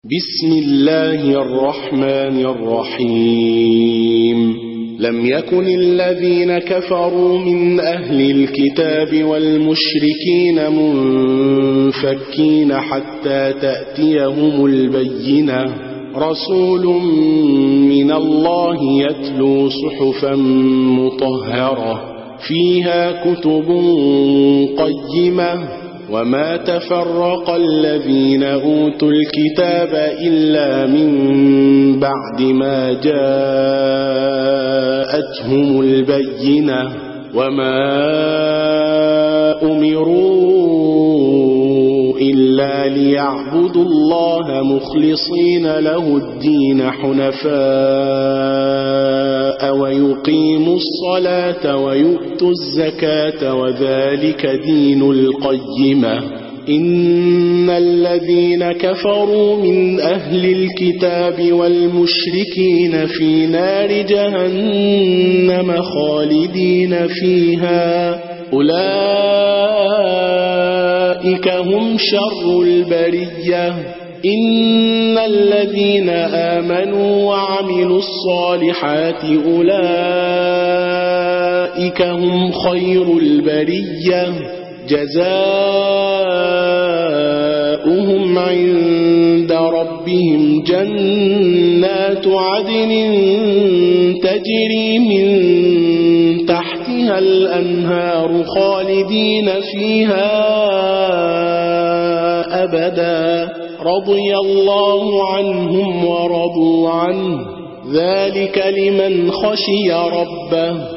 بسم الله الرحمن الرحيم لم يكن الذين كفروا من أهل الكتاب والمشركين منفكين حتى تأتيهم البينة رسول من الله يتلو صحفا مطهرة فيها كتب قيمة وما تفرق الذين أوتوا الكتاب إلا من بعد ما جاءتهم البينة وما أمروا إلا ليعبدوا الله مخلصين له الدين حنفاء ويقيموا الصلاة ويؤتوا الزكاة وذلك دين القيمة إن الذين كفروا من أهل الكتاب والمشركين في نار جهنم خالدين فيها أولئك هم شر البرية إن الذين آمنوا وعملوا الصالحات أولئك هم خير البرية جزاؤهم عند ربهم جنات عدن تجري من تحتها الأنهار خالدين فيها أبدا رضي الله عنهم ورضوا عنه ذلك لمن خشي ربه